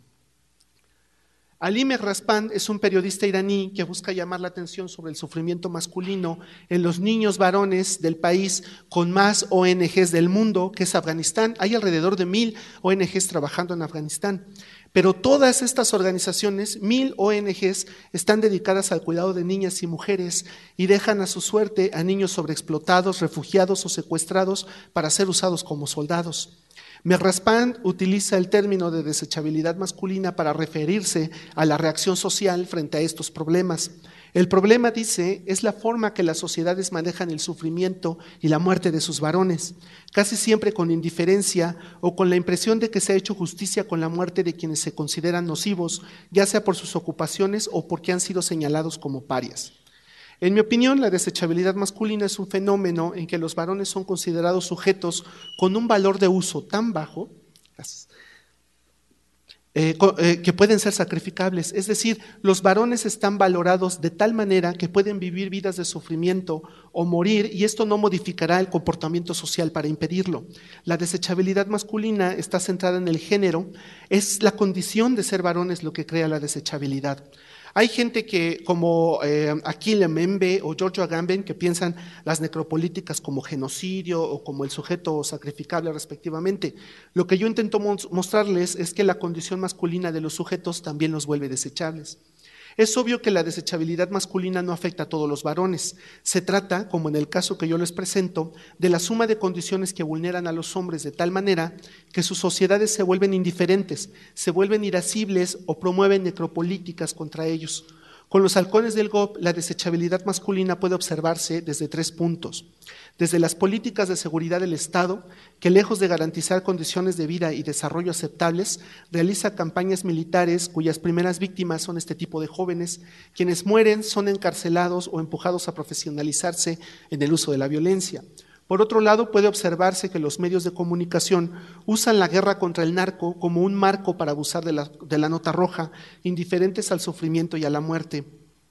Ali Mehraspan es un periodista iraní que busca llamar la atención sobre el sufrimiento masculino en los niños varones del país con más ONGs del mundo, que es Afganistán. Hay alrededor de 1000 ONGs trabajando en Afganistán, pero todas estas organizaciones, 1000 ONGs, están dedicadas al cuidado de niñas y mujeres y dejan a su suerte a niños sobreexplotados, refugiados o secuestrados para ser usados como soldados. Mehraspan utiliza el término de desechabilidad masculina para referirse a la reacción social frente a estos problemas. El problema, dice, es la forma que las sociedades manejan el sufrimiento y la muerte de sus varones, casi siempre con indiferencia o con la impresión de que se ha hecho justicia con la muerte de quienes se consideran nocivos, ya sea por sus ocupaciones o porque han sido señalados como parias. En mi opinión, la desechabilidad masculina es un fenómeno en que los varones son considerados sujetos con un valor de uso tan bajo, que pueden ser sacrificables. Es decir, los varones están valorados de tal manera que pueden vivir vidas de sufrimiento o morir, y esto no modificará el comportamiento social para impedirlo. La desechabilidad masculina está centrada en el género, es la condición de ser varones lo que crea la desechabilidad. Hay gente que, como Achille Mbembe o Giorgio Agamben, que piensan las necropolíticas como genocidio o como el sujeto sacrificable respectivamente. Lo que yo intento mostrarles es que la condición masculina de los sujetos también los vuelve desechables. Es obvio que la desechabilidad masculina no afecta a todos los varones. Se trata, como en el caso que yo les presento, de la suma de condiciones que vulneran a los hombres de tal manera que sus sociedades se vuelven indiferentes, se vuelven irascibles o promueven necropolíticas contra ellos. Con los halcones del GOP, la desechabilidad masculina puede observarse desde 3 puntos. Desde las políticas de seguridad del Estado, que lejos de garantizar condiciones de vida y desarrollo aceptables, realiza campañas militares cuyas primeras víctimas son este tipo de jóvenes. Quienes mueren son encarcelados o empujados a profesionalizarse en el uso de la violencia. Por otro lado, puede observarse que los medios de comunicación usan la guerra contra el narco como un marco para abusar de la nota roja, indiferentes al sufrimiento y a la muerte.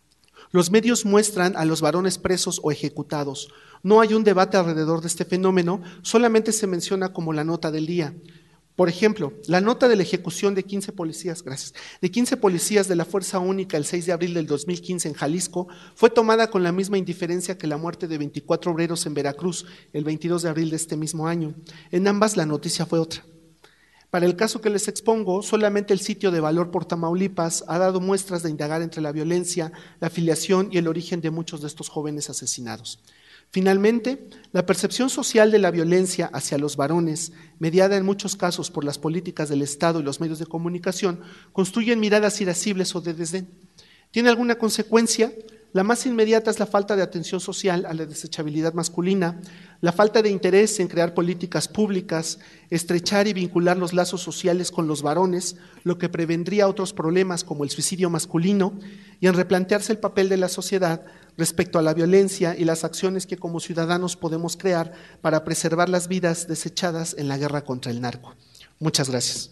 Los medios muestran a los varones presos o ejecutados. No hay un debate alrededor de este fenómeno, solamente se menciona como la nota del día. Por ejemplo, la nota de la ejecución de 15 policías, de 15 policías de la Fuerza Única el 6 de abril del 2015 en Jalisco fue tomada con la misma indiferencia que la muerte de 24 obreros en Veracruz el 22 de abril de este mismo año. En ambas la noticia fue otra. Para el caso que les expongo, solamente el sitio de Valor por Tamaulipas ha dado muestras de indagar entre la violencia, la afiliación y el origen de muchos de estos jóvenes asesinados. Finalmente, la percepción social de la violencia hacia los varones, mediada en muchos casos por las políticas del Estado y los medios de comunicación, construyen miradas irascibles o de desdén. ¿Tiene alguna consecuencia? La más inmediata es la falta de atención social a la desechabilidad masculina, la falta de interés en crear políticas públicas, estrechar y vincular los lazos sociales con los varones, lo que prevendría otros problemas como el suicidio masculino, y en replantearse el papel de la sociedad respecto a la violencia y las acciones que como ciudadanos podemos crear para preservar las vidas desechadas en la guerra contra el narco. Muchas gracias.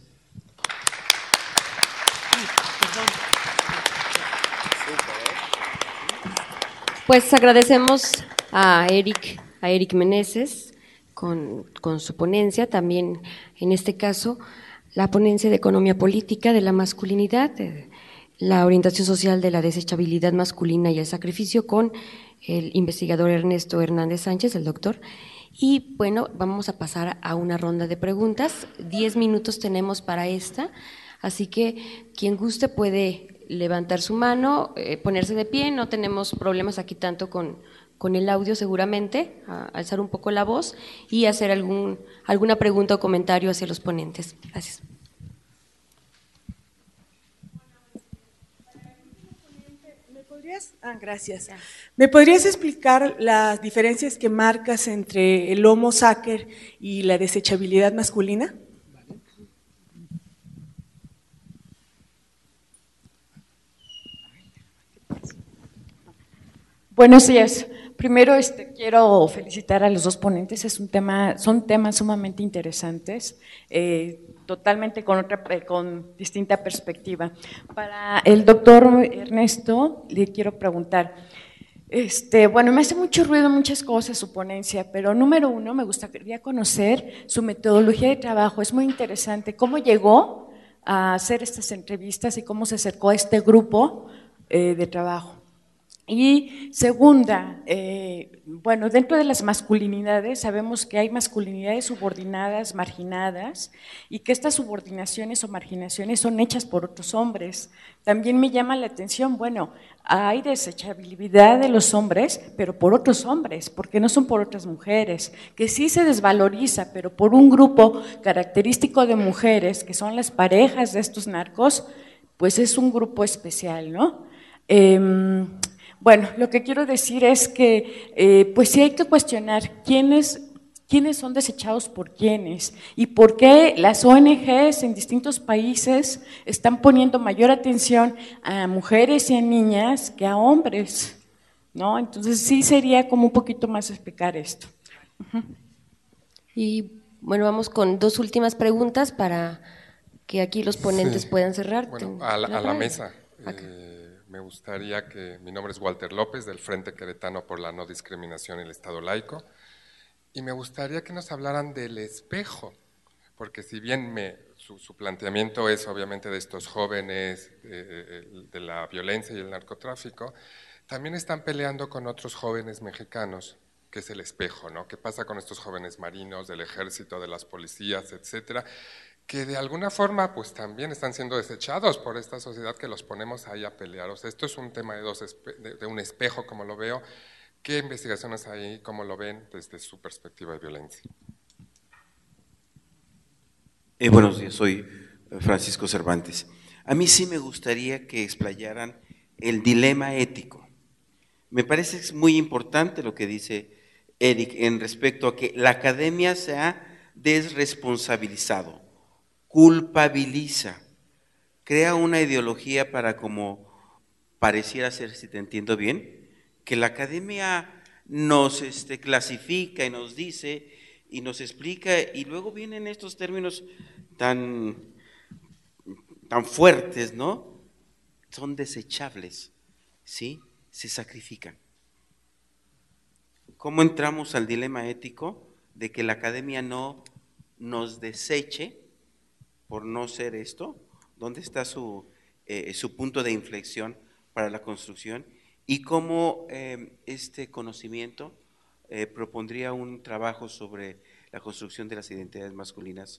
Pues agradecemos a Eric Meneses con su ponencia, también en este caso la ponencia de economía política de la masculinidad, la orientación social de la desechabilidad masculina y el sacrificio con el investigador Ernesto Hernández Sánchez, el doctor. Y bueno, vamos a pasar a una ronda de preguntas. 10 minutos tenemos para esta, así que quien guste puede levantar su mano, ponerse de pie, no tenemos problemas aquí tanto con el audio seguramente, alzar un poco la voz y hacer alguna pregunta o comentario hacia los ponentes. Gracias. Gracias. ¿Me podrías explicar las diferencias que marcas entre el Homo sacer y la desechabilidad masculina? Buenos días. Primero quiero felicitar a los dos ponentes, son temas sumamente interesantes, totalmente con distinta perspectiva. Para el doctor Ernesto le quiero preguntar, bueno, me hace mucho ruido muchas cosas su ponencia, pero número uno, me gustaría conocer su metodología de trabajo, es muy interesante, cómo llegó a hacer estas entrevistas y cómo se acercó a este grupo de trabajo. Y segunda, bueno, dentro de las masculinidades sabemos que hay masculinidades subordinadas, marginadas, y que estas subordinaciones o marginaciones son hechas por otros hombres. También me llama la atención, bueno, hay desechabilidad de los hombres, pero por otros hombres, porque no son por otras mujeres, que sí se desvaloriza, pero por un grupo característico de mujeres, que son las parejas de estos narcos, pues es un grupo especial, ¿no? Bueno, lo que quiero decir es que pues sí hay que cuestionar quiénes son desechados por quiénes y por qué las ONGs en distintos países están poniendo mayor atención a mujeres y a niñas que a hombres. ¿no? Entonces sí sería como un poquito más explicar esto. Y bueno, vamos con dos últimas preguntas para que aquí los ponentes Sí. puedan cerrar. Bueno, La a la palabra. mesa. Acá. Me gustaría que, mi nombre es Walter López, del Frente Queretano por la No Discriminación y el Estado Laico, y me gustaría que nos hablaran del espejo, porque si bien su planteamiento es obviamente de estos jóvenes, de la violencia y el narcotráfico, también están peleando con otros jóvenes mexicanos, que es el espejo, ¿no? ¿Qué pasa con estos jóvenes marinos del ejército, de las policías, etcétera? Que de alguna forma pues también están siendo desechados por esta sociedad que los ponemos ahí a pelear. O sea, esto es un tema de un espejo, como lo veo. ¿Qué investigaciones hay, cómo lo ven desde su perspectiva de violencia? Buenos días, soy Francisco Cervantes. A mí sí me gustaría que explayaran el dilema ético. Me parece que es muy importante lo que dice Eric en respecto a que la academia se ha desresponsabilizado, culpabiliza, crea una ideología para, como pareciera ser, si te entiendo bien, que la academia nos clasifica y nos dice y nos explica, y luego vienen estos términos tan fuertes, ¿no? Son desechables, ¿sí? Se sacrifican. ¿Cómo entramos al dilema ético de que la academia no nos deseche por no ser esto? ¿Dónde está su punto de inflexión para la construcción? Y cómo este conocimiento propondría un trabajo sobre la construcción de las identidades masculinas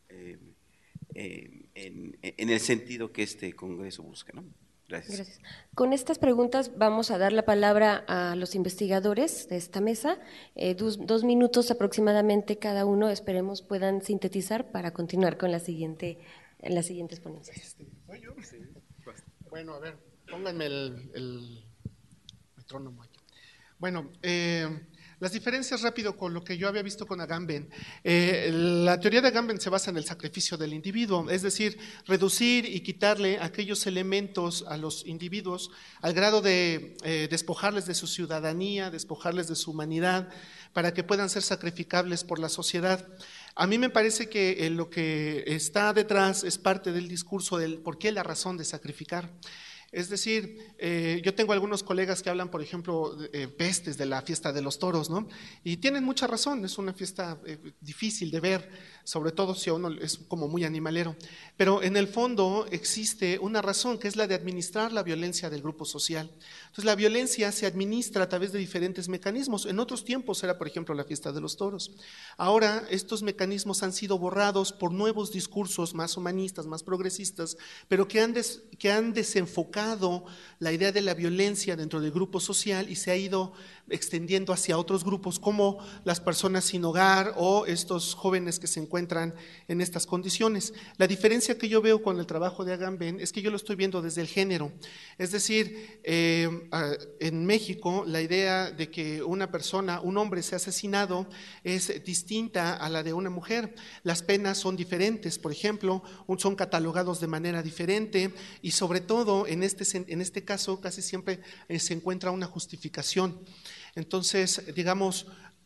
en el sentido que este congreso busca, ¿no? Gracias. Gracias. Con estas preguntas vamos a dar la palabra a los investigadores de esta mesa. 2 minutos aproximadamente cada uno, esperemos puedan sintetizar para continuar con las siguientes ponencias. ¿Soy yo? Sí. Bueno, a ver, pónganme el metrónomo aquí. Bueno, las diferencias rápido con lo que yo había visto con Agamben. La teoría de Agamben se basa en el sacrificio del individuo, es decir, reducir y quitarle aquellos elementos a los individuos al grado de despojarles de su ciudadanía, despojarles de su humanidad, para que puedan ser sacrificables por la sociedad. A mí me parece que lo que está detrás es parte del discurso del por qué la razón de sacrificar. Es decir, yo tengo algunos colegas que hablan, por ejemplo, pestes de la fiesta de los toros, ¿no? Y tienen mucha razón, es una fiesta difícil de ver, sobre todo si uno es como muy animalero. Pero en el fondo existe una razón, que es la de administrar la violencia del grupo social. Entonces, la violencia se administra a través de diferentes mecanismos. En otros tiempos era, por ejemplo, la fiesta de los toros. Ahora, estos mecanismos han sido borrados por nuevos discursos más humanistas, más progresistas, pero que han desenfocado la idea de la violencia dentro del grupo social y se ha ido extendiendo hacia otros grupos como las personas sin hogar o estos jóvenes que se encuentran en estas condiciones. La diferencia que yo veo con el trabajo de Agamben es que yo lo estoy viendo desde el género, es decir, en México la idea de que una persona, un hombre sea asesinado es distinta a la de una mujer, las penas son diferentes, por ejemplo, son catalogados de manera diferente y sobre todo en este caso casi siempre se encuentra una justificación. Entonces, digamos,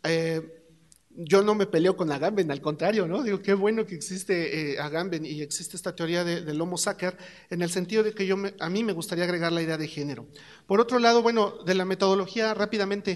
yo no me peleo con Agamben, al contrario, ¿no? Digo, qué bueno que existe Agamben y existe esta teoría del Homo sacer, en el sentido de que a mí me gustaría agregar la idea de género. Por otro lado, bueno, de la metodología rápidamente,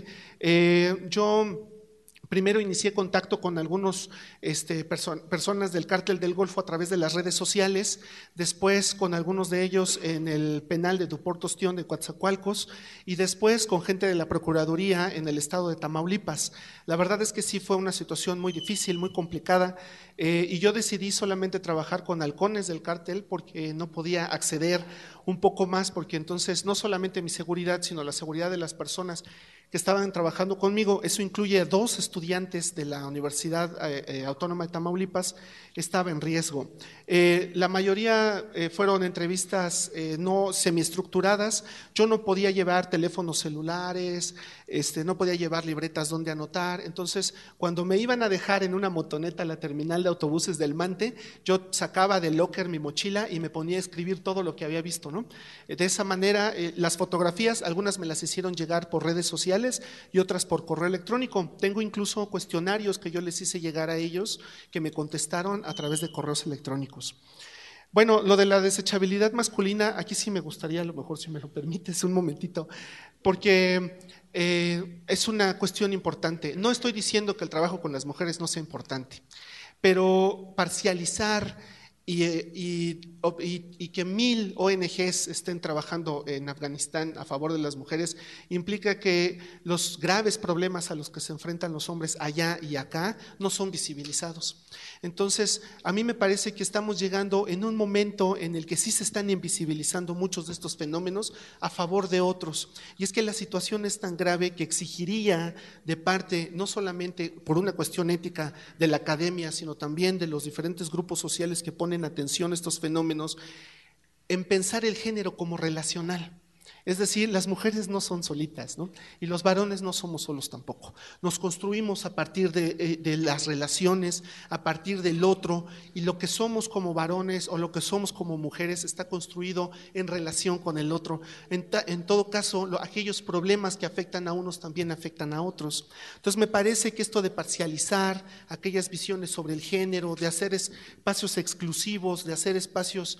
yo primero inicié contacto con algunos personas del Cártel del Golfo a través de las redes sociales, después con algunos de ellos en el penal de Duport-Ostión de Coatzacoalcos y después con gente de la Procuraduría en el estado de Tamaulipas. La verdad es que sí fue una situación muy difícil, muy complicada y yo decidí solamente trabajar con halcones del cártel porque no podía acceder un poco más, porque entonces no solamente mi seguridad, sino la seguridad de las personas que estaban trabajando conmigo, eso incluye a 2 estudiantes de la Universidad Autónoma de Tamaulipas, estaba en riesgo. La mayoría fueron entrevistas no semiestructuradas, yo no podía llevar teléfonos celulares, no podía llevar libretas donde anotar, entonces cuando me iban a dejar en una motoneta a la terminal de autobuses del Mante, yo sacaba del locker mi mochila y me ponía a escribir todo lo que había visto, ¿no? De esa manera, las fotografías, algunas me las hicieron llegar por redes sociales y otras por correo electrónico. Tengo incluso cuestionarios que yo les hice llegar a ellos que me contestaron a través de correos electrónicos. Bueno, lo de la desechabilidad masculina, aquí sí me gustaría, a lo mejor si me lo permites un momentito, porque es una cuestión importante. No estoy diciendo que el trabajo con las mujeres no sea importante, pero parcializar y que 1000 ONGs estén trabajando en Afganistán a favor de las mujeres implica que los graves problemas a los que se enfrentan los hombres allá y acá no son visibilizados. Entonces, a mí me parece que estamos llegando en un momento en el que sí se están invisibilizando muchos de estos fenómenos a favor de otros. Y es que la situación es tan grave que exigiría de parte, no solamente por una cuestión ética de la academia, sino también de los diferentes grupos sociales que ponen atención a estos fenómenos, en pensar el género como relacional. Es decir, las mujeres no son solitas, ¿no? Y los varones no somos solos tampoco. Nos construimos a partir de las relaciones, a partir del otro, y lo que somos como varones o lo que somos como mujeres está construido en relación con el otro. En todo caso, aquellos problemas que afectan a unos también afectan a otros. Entonces me parece que esto de parcializar aquellas visiones sobre el género, de hacer espacios exclusivos, de hacer espacios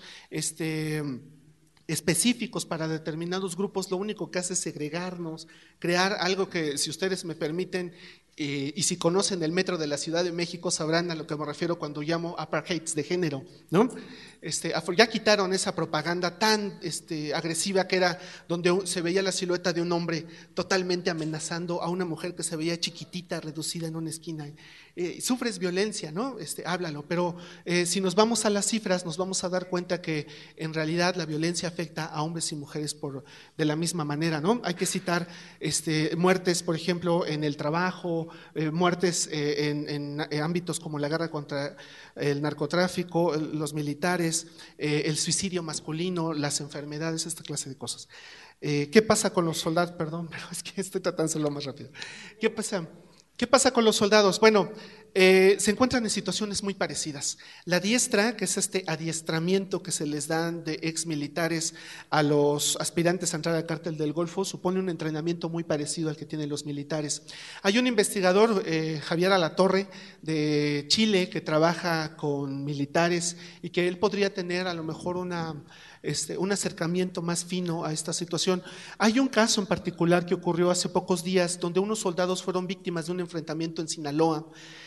específicos para determinados grupos, lo único que hace es segregarnos, crear algo que, si ustedes me permiten, y si conocen el metro de la Ciudad de México sabrán a lo que me refiero cuando llamo apartheids de género, ¿no? Ya quitaron esa propaganda tan agresiva que era donde se veía la silueta de un hombre totalmente amenazando a una mujer que se veía chiquitita, reducida en una esquina. Sufres violencia, ¿no? Háblalo, pero si nos vamos a las cifras nos vamos a dar cuenta que en realidad la violencia afecta a hombres y mujeres de la misma manera, ¿no? Hay que citar muertes, por ejemplo, en el trabajo, muertes en ámbitos como la guerra contra el narcotráfico, los militares, el suicidio masculino, las enfermedades, esta clase de cosas. ¿Qué pasa con los soldados? Perdón, pero es que estoy tratando de hacerlo más rápido. ¿Qué pasa con los soldados? Bueno, se encuentran en situaciones muy parecidas. La diestra, que es este adiestramiento que se les dan de ex militares a los aspirantes a entrar al cártel del Golfo, supone un entrenamiento muy parecido al que tienen los militares. Hay un investigador, Javier Alatorre, de Chile, que trabaja con militares y que él podría tener a lo mejor un acercamiento más fino a esta situación. Hay un caso en particular que ocurrió hace pocos días donde unos soldados fueron víctimas de un enfrentamiento en Sinaloa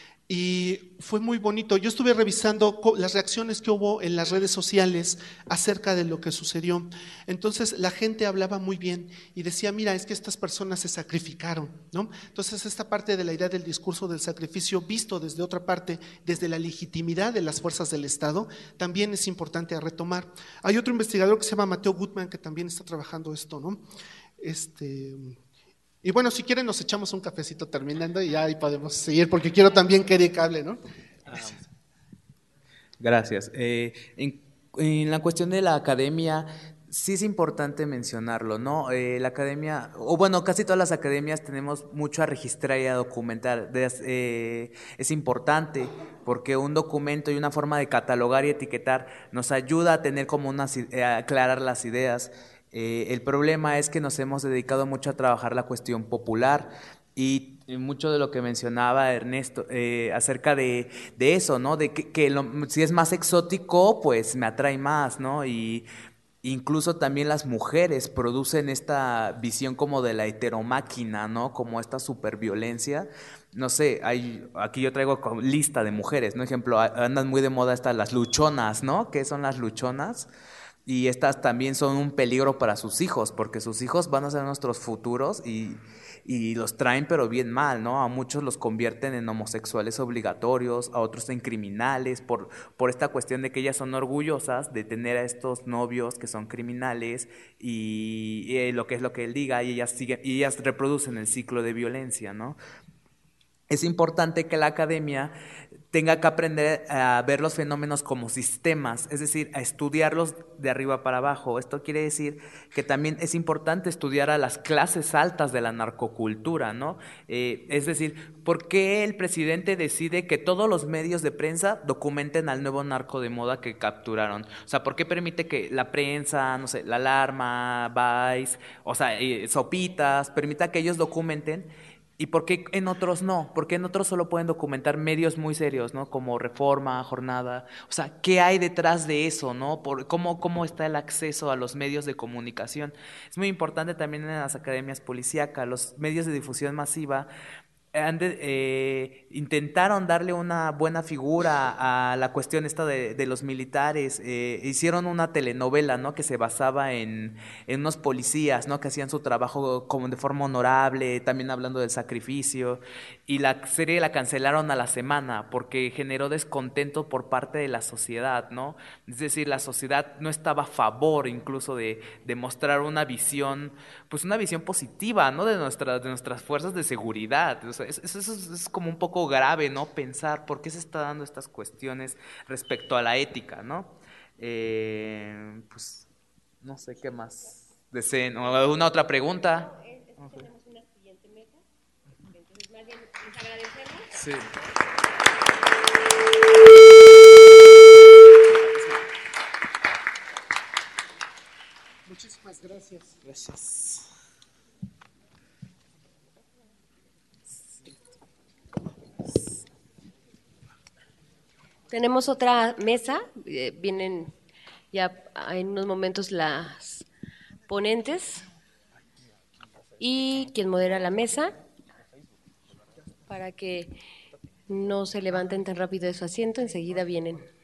y fue muy bonito. Yo estuve revisando las reacciones que hubo en las redes sociales acerca de lo que sucedió. Entonces la gente hablaba muy bien y decía, mira, es que estas personas se sacrificaron, ¿no? Entonces esta parte de la idea del discurso del sacrificio visto desde otra parte, desde la legitimidad de las fuerzas del Estado, también es importante a retomar. Hay otro investigador que se llama Mateo Gutman que también está trabajando esto, ¿no? Y bueno, si quieren nos echamos un cafecito terminando y ya ahí podemos seguir, porque quiero también que Eric hable, ¿no? Gracias. En la cuestión de la academia, sí es importante mencionarlo, ¿no? La academia, o bueno, casi todas las academias tenemos mucho a registrar y a documentar. Es importante porque un documento y una forma de catalogar y etiquetar nos ayuda a tener como a aclarar las ideas. El problema es que nos hemos dedicado mucho a trabajar la cuestión popular y mucho de lo que mencionaba Ernesto acerca de eso, ¿no? De que si es más exótico, pues me atrae más, ¿no? Y incluso también las mujeres producen esta visión como de la heteromáquina, ¿no? Como esta superviolencia. No sé, aquí yo traigo lista de mujeres, ¿no? Ejemplo, andan muy de moda las luchonas, ¿no? ¿Qué son las luchonas? Y estas también son un peligro para sus hijos, porque sus hijos van a ser nuestros futuros y los traen pero bien mal, ¿no? A muchos los convierten en homosexuales obligatorios, a otros en criminales, por esta cuestión de que ellas son orgullosas de tener a estos novios que son criminales y lo que es lo que él diga, y ellas reproducen el ciclo de violencia, ¿no? Es importante que la academia tenga que aprender a ver los fenómenos como sistemas, es decir, a estudiarlos de arriba para abajo. Esto quiere decir que también es importante estudiar a las clases altas de la narcocultura, ¿no? Es decir, ¿por qué el presidente decide que todos los medios de prensa documenten al nuevo narco de moda que capturaron? O sea, ¿por qué permite que la prensa, no sé, La Alarma, Vice, o sea, Sopitas, permita que ellos documenten? ¿Y por qué en otros no? ¿Por qué en otros solo pueden documentar medios muy serios, ¿no? Como Reforma, Jornada. O sea, ¿qué hay detrás de eso, ¿no? ¿Cómo está el acceso a los medios de comunicación? Es muy importante también en las academias policíacas, los medios de difusión masiva intentaron darle una buena figura a la cuestión esta de los militares. Hicieron una telenovela, ¿no? Que se basaba en unos policías, ¿no? Que hacían su trabajo como de forma honorable, también hablando del sacrificio, y la serie la cancelaron a la semana porque generó descontento por parte de la sociedad, ¿no? Es decir, la sociedad no estaba a favor incluso de mostrar una visión, pues una visión positiva, ¿no? De nuestras fuerzas de seguridad. O sea, eso es como un poco grave, ¿no? Pensar por qué se está dando estas cuestiones respecto a la ética, ¿no? Pues no sé qué más deseen. ¿O alguna otra pregunta? Tenemos una siguiente mesa. Entonces, más bien, les agradecemos. Sí. Muchísimas gracias. Gracias. Tenemos otra mesa, vienen ya en unos momentos las ponentes y quien modera la mesa para que no se levanten tan rápido de su asiento, enseguida vienen.